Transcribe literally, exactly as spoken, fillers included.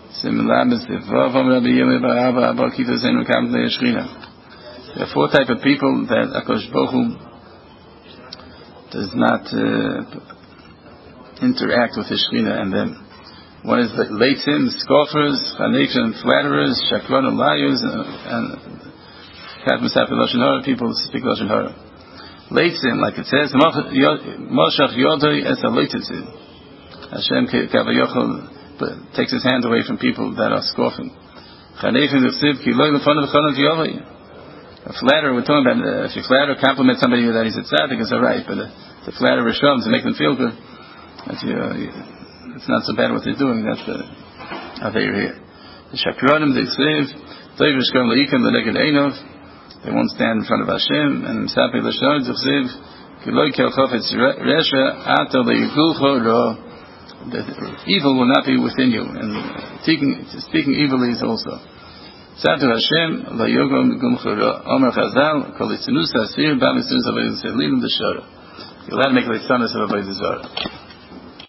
Similar, there are four type of people that Akash Baruch Hu does not uh, interact with the Shekhinah and them. One is the Leitzim, scoffers, Chanekhan, flatterers, Shakron, liars, and Kat Musaf Lashon Hara, people speak Lashon Hara. Leitzim, like it says, Moshach Yodoi es a Leitzim. Hashem Kavayochel takes his hand away from people that are scoffing. Chanekhan Zivsiv, Ki Loi Lefon of Chonot Yodoi. A flatterer, we're talking about, uh, if you flatter, compliment somebody that he's a tzaddik, it's alright, but uh, to flatter Rishon, to make them feel good, that's, you, uh, you, it's not so bad what they're doing, that's the Aveir here. The Shakronim, the Ksiv, Toiv Rishkon Le'ikim, the Neged Einov, they won't stand in front of Hashem, and Misapi Lashon, the Ksiv, Kiloi Kelchofetz Resha, Ato Le'yigulcho Ro, the evil will not be within you, and speaking, speaking evilly is also. Satu Hashem, La Yogom Gumchura, Omer Chazal, Kol Itzinus Asir, Bam Itzinus Avodah Zarah, Lilim B'Shara. You're allowed to make Litzanos of Avodah Zarah.